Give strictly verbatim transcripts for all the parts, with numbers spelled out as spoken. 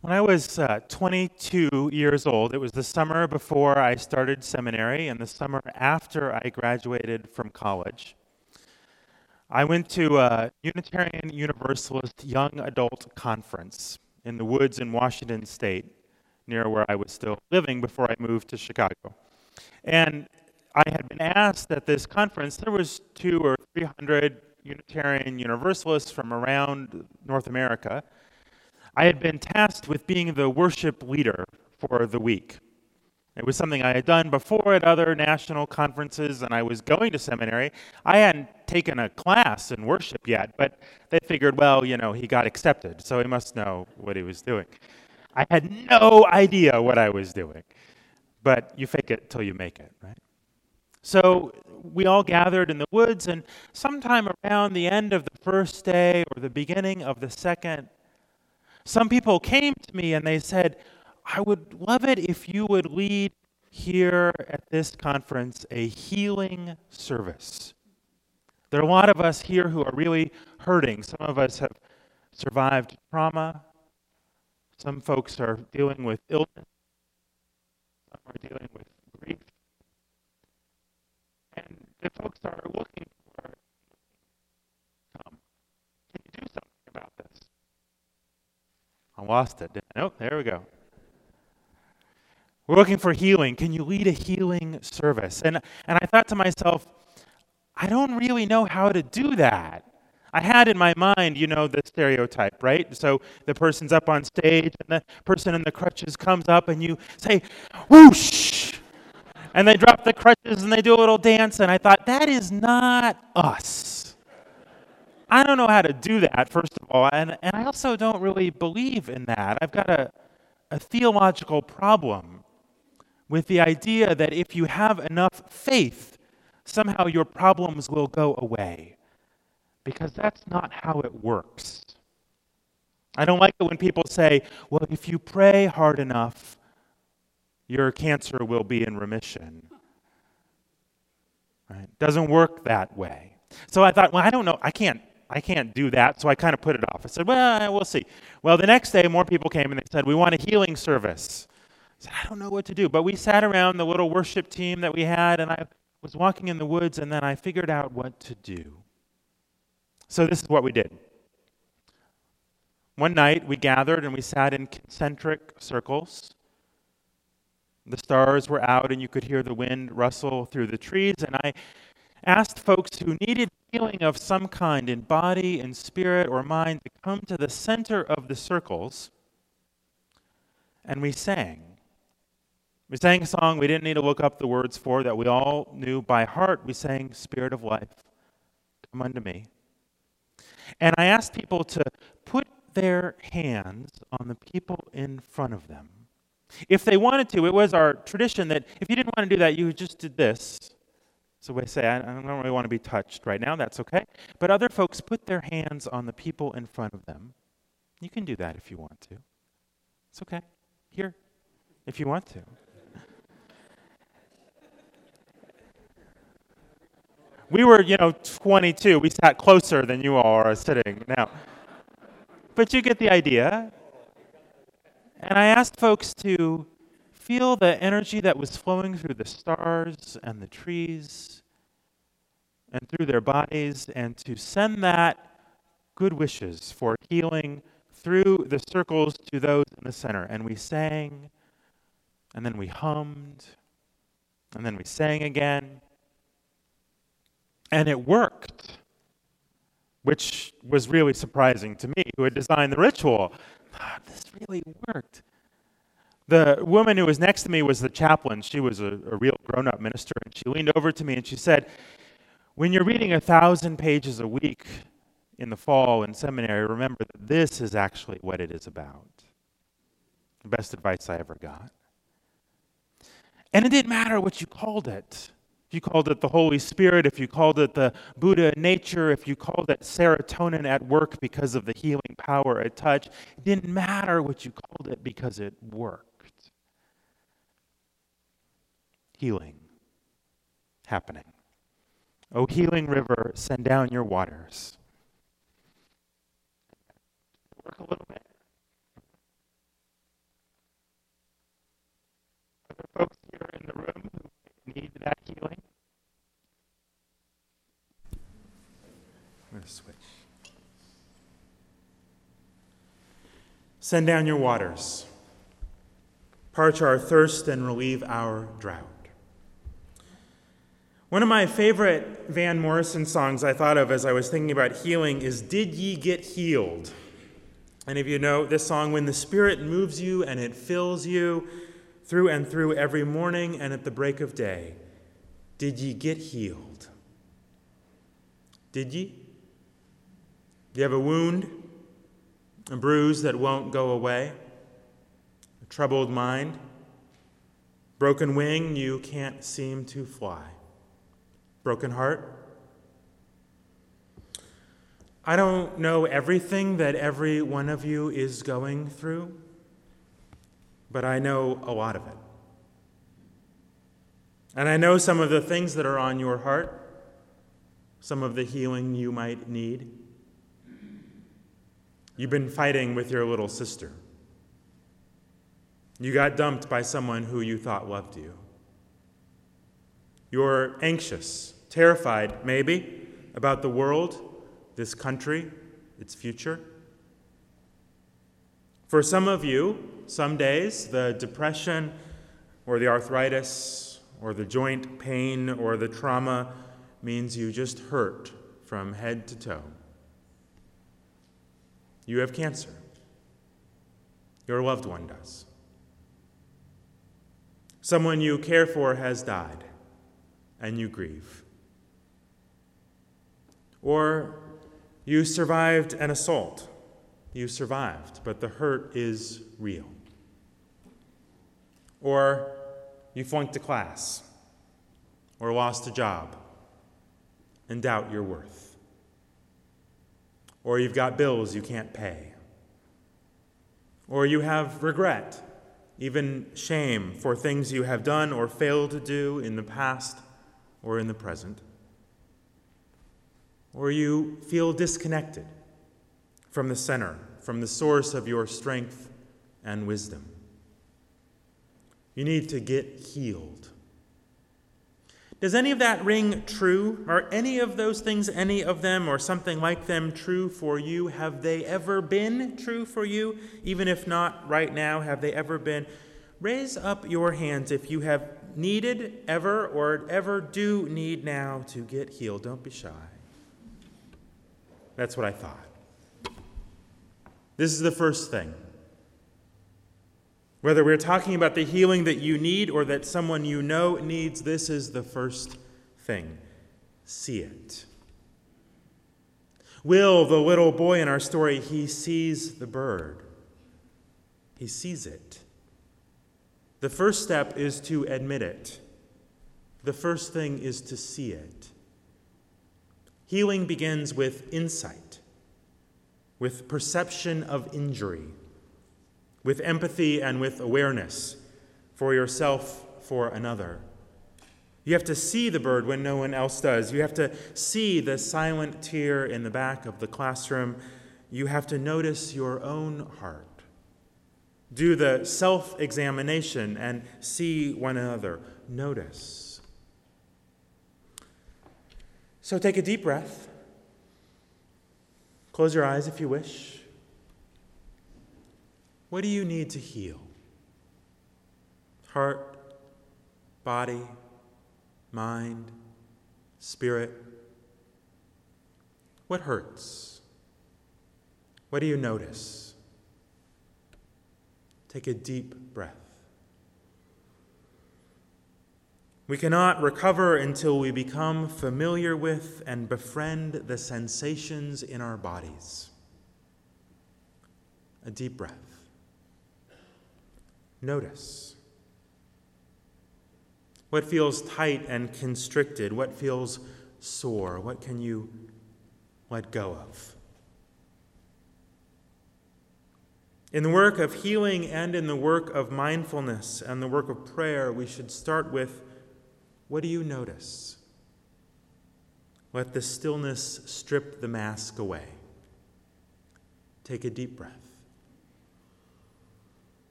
When I was uh, twenty-two years old, it was the summer before I started seminary and the summer after I graduated from college. I went to a Unitarian Universalist young adult conference in the woods in Washington State, near where I was still living before I moved to Chicago. And I had been asked at this conference, there was two or three hundred Unitarian Universalists from around North America. I had been tasked with being the worship leader for the week. It was something I had done before at other national conferences, and I was going to seminary. I hadn't taken a class in worship yet, but they figured, well, you know, he got accepted, so he must know what he was doing. I had no idea what I was doing, but you fake it till you make it, right? So we all gathered in the woods, and sometime around the end of the first day or the beginning of the second, some people came to me and they said, I would love it if you would lead here at this conference a healing service. There are a lot of us here who are really hurting. Some of us have survived trauma. Some folks are dealing with illness. Some are dealing with grief. And the folks are looking for, um, can you do something about this? I lost it. Nope, there we go. We're looking for healing. Can you lead a healing service? And and I thought to myself, I don't really know how to do that. I had in my mind, you know, the stereotype, right? So the person's up on stage and the person in the crutches comes up and you say, whoosh! And they drop the crutches and they do a little dance. And I thought, that is not us. I don't know how to do that, first of all. And, and I also don't really believe in that. I've got a, a theological problem with the idea that if you have enough faith, somehow your problems will go away. Because that's not how it works. I don't like it when people say, well, if you pray hard enough, your cancer will be in remission. Right? Doesn't work that way. So I thought, well, I don't know, I can't I can't do that, so I kind of put it off. I said, well, we'll see. Well, the next day, more people came and they said, we want a healing service. I said, I don't know what to do. But we sat around the little worship team that we had, and I was walking in the woods, and then I figured out what to do. So this is what we did. One night, we gathered, and we sat in concentric circles. The stars were out, and you could hear the wind rustle through the trees, and I asked folks who needed healing of some kind in body and spirit or mind to come to the center of the circles, and we sang. We sang a song we didn't need to look up the words for that we all knew by heart. We sang, Spirit of Life, come unto me. And I asked people to put their hands on the people in front of them. If they wanted to, it was our tradition that if you didn't want to do that, you just did this. So we say, I don't really want to be touched right now. That's okay. But other folks put their hands on the people in front of them. You can do that if you want to. It's okay. Here, if you want to. We were, you know, twenty-two. We sat closer than you all are sitting now. But you get the idea. And I asked folks to feel the energy that was flowing through the stars and the trees and through their bodies, and to send that good wishes for healing through the circles to those in the center. And we sang, and then we hummed, and then we sang again. And it worked, which was really surprising to me, who had designed the ritual. Ah, this really worked. The woman who was next to me was the chaplain. She was a, a real grown-up minister, and she leaned over to me and she said, when you're reading a thousand pages a week in the fall in seminary, remember that this is actually what it is about. The best advice I ever got. And it didn't matter what you called it. If you called it the Holy Spirit, if you called it the Buddha nature, if you called it serotonin at work because of the healing power at touch, it didn't matter what you called it because it worked. Healing happening. O healing river, send down your waters. Work a little bit. other folks here in the room who need that healing? I'm going to switch. Send down your waters. Parch our thirst and relieve our drought. One of my favorite Van Morrison songs I thought of as I was thinking about healing is Did Ye Get Healed? And if you know this song, when the Spirit moves you and it fills you through and through every morning and at the break of day, did ye get healed? Did ye? Do you have a wound, a bruise that won't go away, a troubled mind, broken wing you can't seem to fly, broken heart? I don't know everything that every one of you is going through, but I know a lot of it. And I know some of the things that are on your heart, some of the healing you might need. You've been fighting with your little sister. You got dumped by someone who you thought loved you. You're anxious, terrified, maybe, about the world, this country, its future. For some of you, some days, the depression or the arthritis or the joint pain or the trauma means you just hurt from head to toe. You have cancer. Your loved one does. Someone you care for has died, and you grieve. Or you survived an assault. You survived, but the hurt is real. Or you flunked a class, or lost a job, and doubt your worth. Or you've got bills you can't pay. Or you have regret, even shame for things you have done or failed to do in the past or in the present. Or you feel disconnected from the center, from the source of your strength and wisdom. You need to get healed. Does any of that ring true? Are any of those things, any of them or something like them, true for you? Have they ever been true for you? Even if not right now, have they ever been? Raise up your hands if you have needed ever or ever do need now to get healed. Don't be shy. That's what I thought. This is the first thing. Whether we're talking about the healing that you need or that someone you know needs, this is the first thing. See it. Will, the little boy in our story, he sees the bird. He sees it. The first step is to admit it. The first thing is to see it. Healing begins with insight, with perception of injury, with empathy and with awareness for yourself, for another. You have to see the bird when no one else does. You have to see the silent tear in the back of the classroom. You have to notice your own heart. Do the self-examination and see one another. Notice. So take a deep breath. Close your eyes if you wish. What do you need to heal? Heart, body, mind, spirit. What hurts? What do you notice? Take a deep breath. We cannot recover until we become familiar with and befriend the sensations in our bodies. A deep breath. Notice. What feels tight and constricted? What feels sore? What can you let go of? In the work of healing and in the work of mindfulness and the work of prayer, we should start with, what do you notice? Let the stillness strip the mask away. Take a deep breath.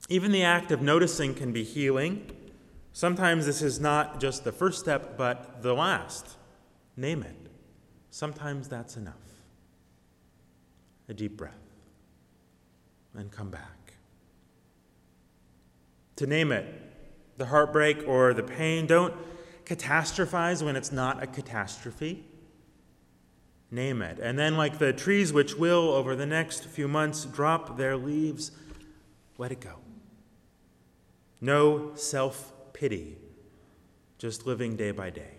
Even the act of noticing can be healing. Sometimes this is not just the first step, but the last. Name it. Sometimes that's enough. A deep breath. And come back. To name it, the heartbreak or the pain, don't catastrophize when it's not a catastrophe. Name it. And then, like the trees which will, over the next few months, drop their leaves, let it go. No self-pity, just living day by day.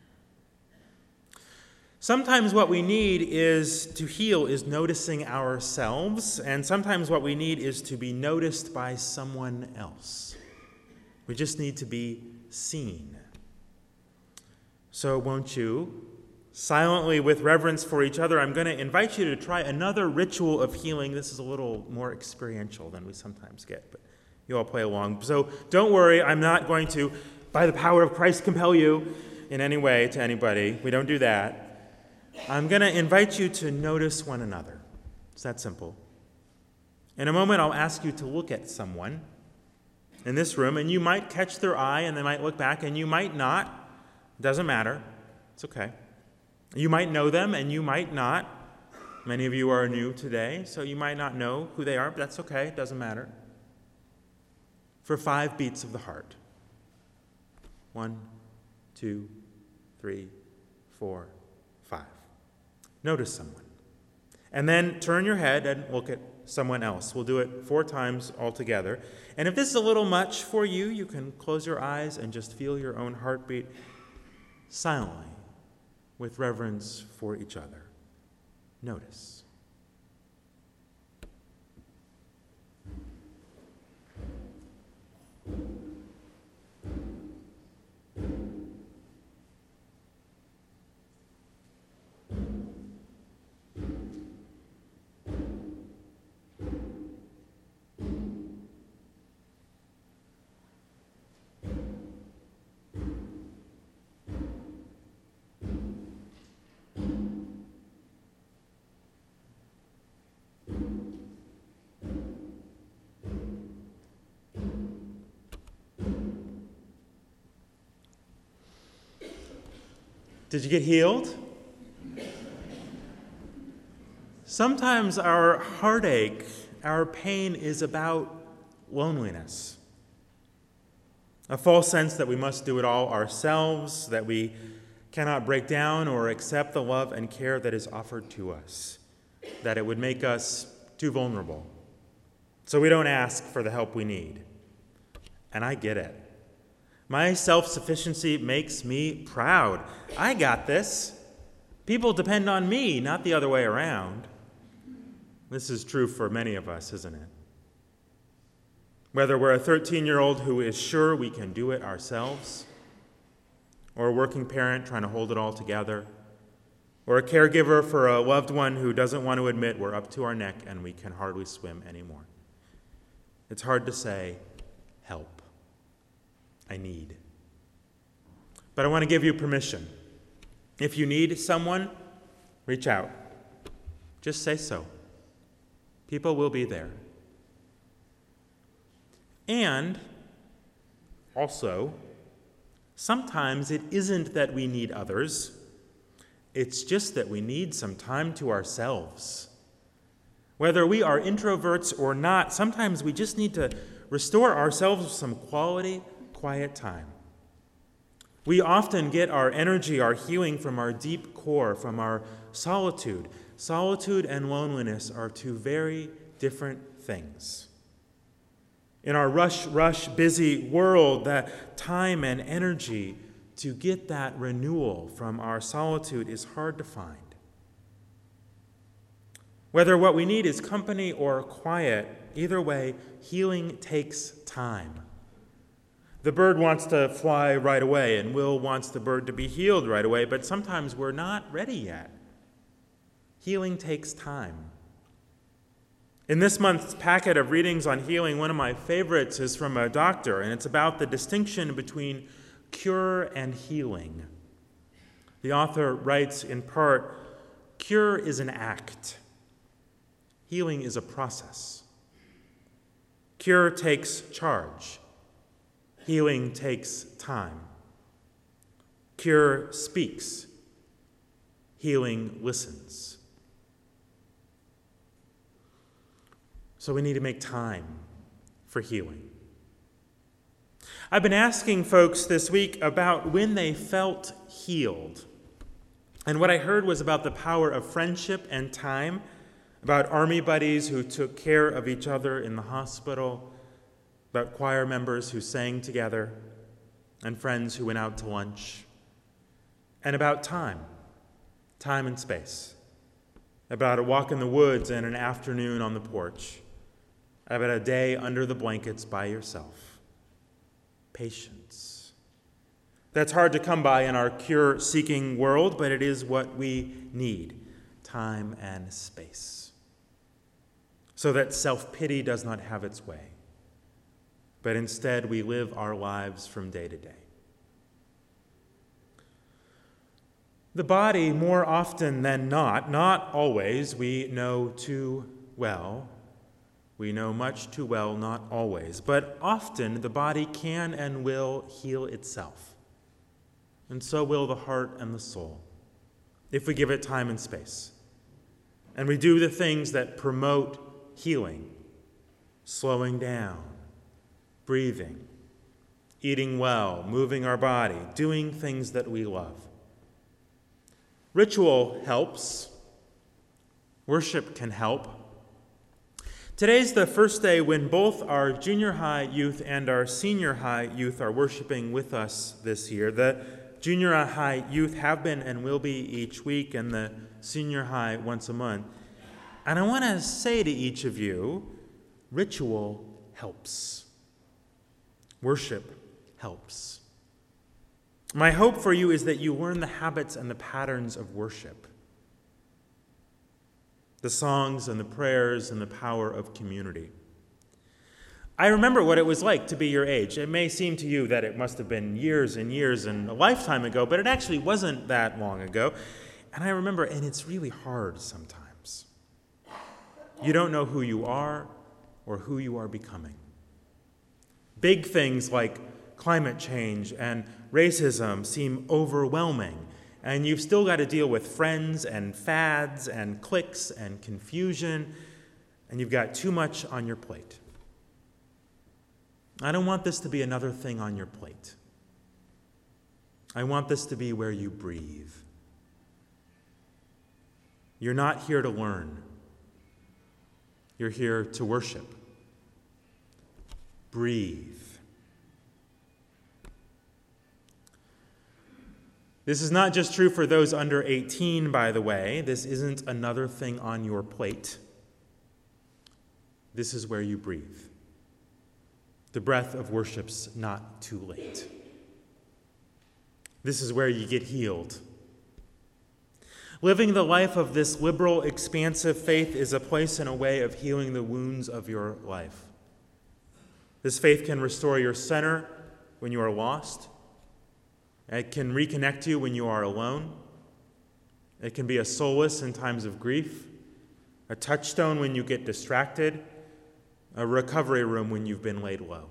Sometimes what we need is to heal is noticing ourselves, and sometimes what we need is to be noticed by someone else. We just need to be seen. So won't you, silently with reverence for each other, I'm going to invite you to try another ritual of healing. This is a little more experiential than we sometimes get, but you all play along. So don't worry, I'm not going to, by the power of Christ, compel you in any way to anybody. We don't do that. I'm going to invite you to notice one another. It's that simple. In a moment, I'll ask you to look at someone in this room, and you might catch their eye, and they might look back, and you might not. It doesn't matter. It's okay. You might know them, and you might not. Many of you are new today, so you might not know who they are, but that's okay. It doesn't matter. For five beats of the heart. One, two, three, four, five. Notice someone. And then turn your head and look at someone else. We'll do it four times altogether. And if this is a little much for you, you can close your eyes and just feel your own heartbeat silently with reverence for each other. Notice. Did you get healed? Sometimes our heartache, our pain is about loneliness. A false sense that we must do it all ourselves, that we cannot break down or accept the love and care that is offered to us, that it would make us too vulnerable. So we don't ask for the help we need. And I get it. My self-sufficiency makes me proud. I got this. People depend on me, not the other way around. This is true for many of us, isn't it? Whether we're a thirteen-year-old who is sure we can do it ourselves, or a working parent trying to hold it all together, or a caregiver for a loved one who doesn't want to admit we're up to our neck and we can hardly swim anymore. It's hard to say, help. I need. But I want to give you permission. If you need someone, reach out. Just say so. People will be there. And also, sometimes it isn't that we need others. It's just that we need some time to ourselves. Whether we are introverts or not, sometimes we just need to restore ourselves with some quality, quiet time. We often get our energy, our healing from our deep core, from our solitude. Solitude and loneliness are two very different things. In our rush, rush, busy world, that time and energy to get that renewal from our solitude is hard to find. Whether what we need is company or quiet, either way, healing takes time. The bird wants to fly right away, and Will wants the bird to be healed right away, but sometimes we're not ready yet. Healing takes time. In this month's packet of readings on healing, one of my favorites is from a doctor, and it's about the distinction between cure and healing. The author writes in part, "Cure is an act. Healing is a process. Cure takes charge. Healing takes time. Cure speaks. Healing listens. So we need to make time for healing. I've been asking folks this week about when they felt healed. And what I heard was about the power of friendship and time, about army buddies who took care of each other in the hospital, about choir members who sang together, and friends who went out to lunch, and about time, time and space, about a walk in the woods and an afternoon on the porch, about a day under the blankets by yourself. Patience. That's hard to come by in our cure-seeking world, but it is what we need, time and space, so that self-pity does not have its way, but instead we live our lives from day to day. The body, more often than not, not always, we know too well. We know much too well, not always, but often the body can and will heal itself. And so will the heart and the soul, if we give it time and space. And we do the things that promote healing, slowing down, breathing, eating well, moving our body, doing things that we love. Ritual helps. Worship can help. Today's the first day when both our junior high youth and our senior high youth are worshiping with us this year. The junior high youth have been and will be each week, and the senior high once a month. And I want to say to each of you, ritual helps. Worship helps. My hope for you is that you learn the habits and the patterns of worship, the songs and the prayers and the power of community. I remember what it was like to be your age. It may seem to you that it must have been years and years and a lifetime ago, but it actually wasn't that long ago. And I remember, and it's really hard sometimes. You don't know who you are or who you are becoming. Big things like climate change and racism seem overwhelming, and you've still got to deal with friends and fads and cliques and confusion, and you've got too much on your plate. I don't want this to be another thing on your plate. I want this to be where you breathe. You're not here to learn. You're here to worship. Breathe. This is not just true for those under eighteen, by the way. This isn't another thing on your plate. This is where you breathe. The breath of worship's not too late. This is where you get healed. Living the life of this liberal, expansive faith is a place and a way of healing the wounds of your life. This faith can restore your center when you are lost. It can reconnect you when you are alone. It can be a solace in times of grief, a touchstone when you get distracted, a recovery room when you've been laid low.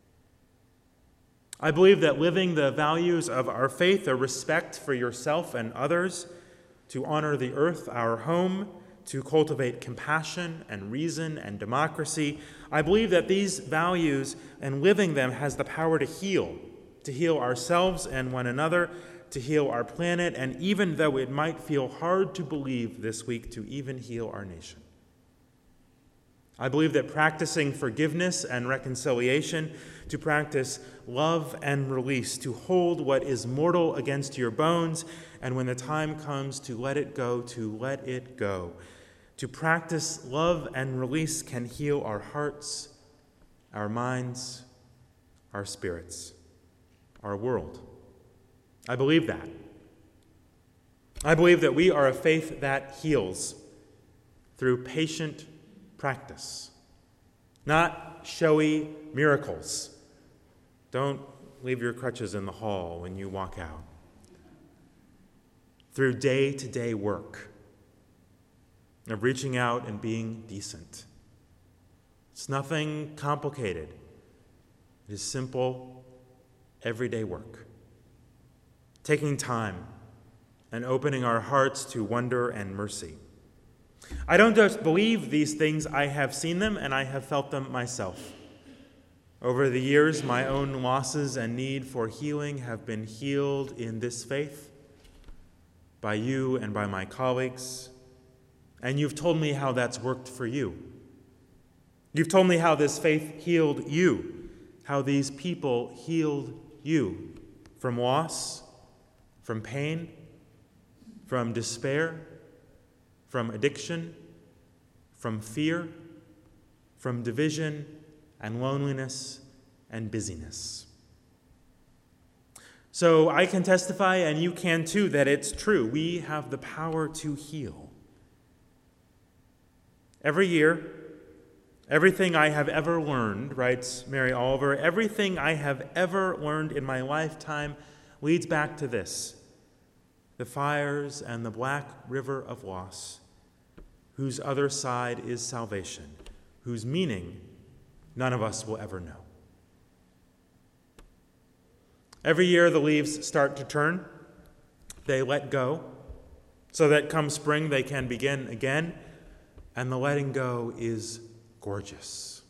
I believe that living the values of our faith, a respect for yourself and others, to honor the earth, our home, to cultivate compassion and reason and democracy, I believe that these values and living them has the power to heal, to heal ourselves and one another, to heal our planet, and even though it might feel hard to believe this week, to even heal our nation. I believe that practicing forgiveness and reconciliation, to practice love and release, to hold what is mortal against your bones, and when the time comes to let it go, to let it go. To practice love and release can heal our hearts, our minds, our spirits, our world. I believe that. I believe that we are a faith that heals through patient practice, not showy miracles. Don't leave your crutches in the hall when you walk out. Through day-to-day work of reaching out and being decent, It's nothing complicated. It is simple, everyday work. Taking time and opening our hearts to wonder and mercy. I don't just believe these things, I have seen them and I have felt them myself. Over the years, my own losses and need for healing have been healed in this faith by you and by my colleagues. And you've told me how that's worked for you. You've told me how this faith healed you, how these people healed you from loss, from pain, from despair, from addiction, from fear, from division and loneliness and busyness. So I can testify, and you can too, that it's true. We have the power to heal. Every year, everything I have ever learned, writes Mary Oliver, everything I have ever learned in my lifetime leads back to this: the fires and the black river of loss, whose other side is salvation, whose meaning none of us will ever know. Every year the leaves start to turn. They let go, so that come spring they can begin again, and the letting go is gorgeous.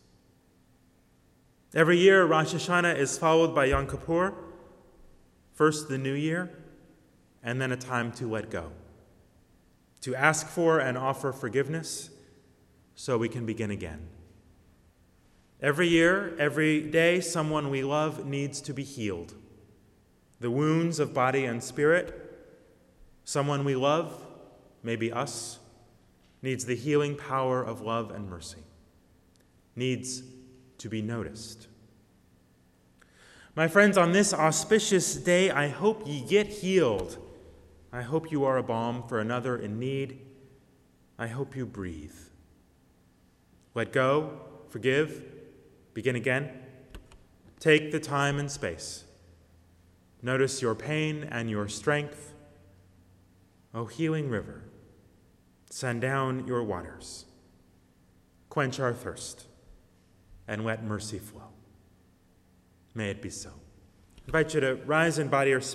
Every year Rosh Hashanah is followed by Yom Kippur, first the new year, and then a time to let go, to ask for and offer forgiveness so we can begin again. Every year, every day, someone we love needs to be healed. The wounds of body and spirit. Someone we love, maybe us, needs the healing power of love and mercy, needs to be noticed. My friends, on this auspicious day, I hope ye get healed. I hope you are a balm for another in need. I hope you breathe. Let go, forgive, begin again. Take the time and space. Notice your pain and your strength. O healing river, send down your waters. Quench our thirst and let mercy flow. May it be so. I invite you to rise in body or spirit.